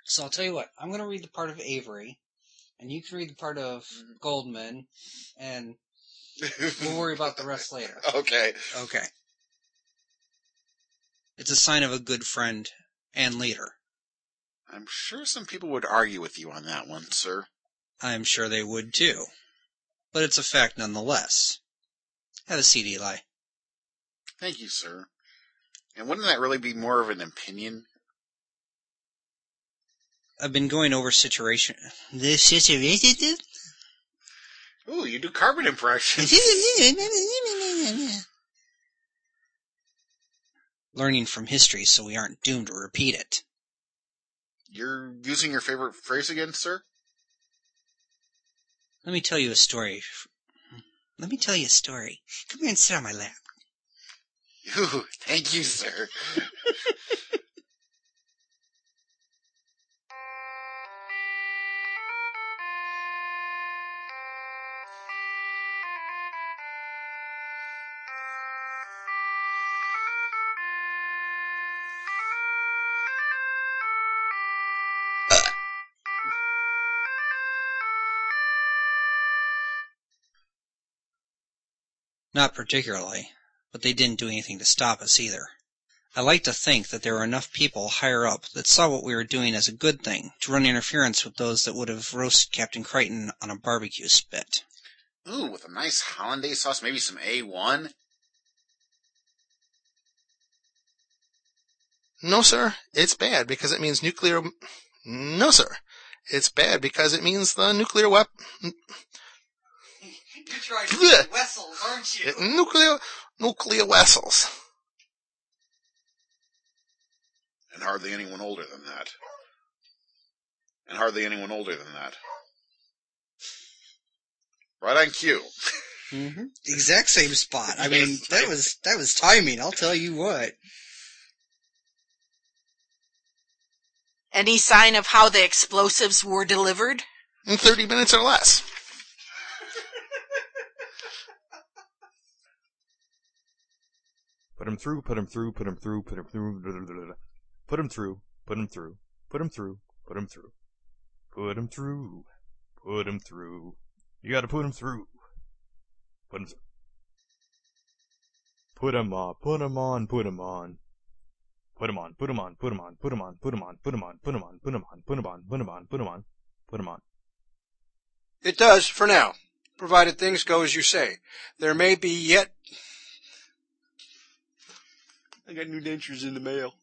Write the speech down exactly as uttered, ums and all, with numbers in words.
So I'll tell you what, I'm going to read the part of Avery, and you can read the part of Goldman, and we'll worry about the rest later. Okay. Okay. It's a sign of a good friend and leader. I'm sure some people would argue with you on that one, sir. I'm sure they would too. But it's a fact nonetheless. Have a seat, Eli. Thank you, sir. And wouldn't that really be more of an opinion? I've been going over situation. This situation? Ooh, you do carbon impressions. Learning from history so we aren't doomed to repeat it. You're using your favorite phrase again, sir? Let me tell you a story. Let me tell you a story. Come here and sit on my lap. Ooh, thank you, sir. Not particularly, but they didn't do anything to stop us either. I like to think that there were enough people higher up that saw what we were doing as a good thing to run interference with those that would have roasted Captain Crichton on a barbecue spit. Ooh, with a nice hollandaise sauce, maybe some A one? No, sir. It's bad because it means nuclear... No, sir. It's bad because it means the nuclear weapon... You're trying to say Wessels, aren't you? Nuclear... Nuclear vessels. And hardly anyone older than that. And hardly anyone older than that. Right on cue. Mm-hmm. Exact same spot. I mean, that was that was timing, I'll tell you what. Any sign of how the explosives were delivered? In thirty minutes or less. Put him through, put him through, put him through, put him through, put him through, put him through, put him through, put him through, put him through, put him through. You gotta put him through. Put him through. Put him on, put him on, put him on. Put him on, put him on, put him on, put him on, put him on, put him on, put him on, put him on, put him on, put him on, put him on, put him on. It does, for now, provided things go as you say. There may be yet... I got new dentures in the mail.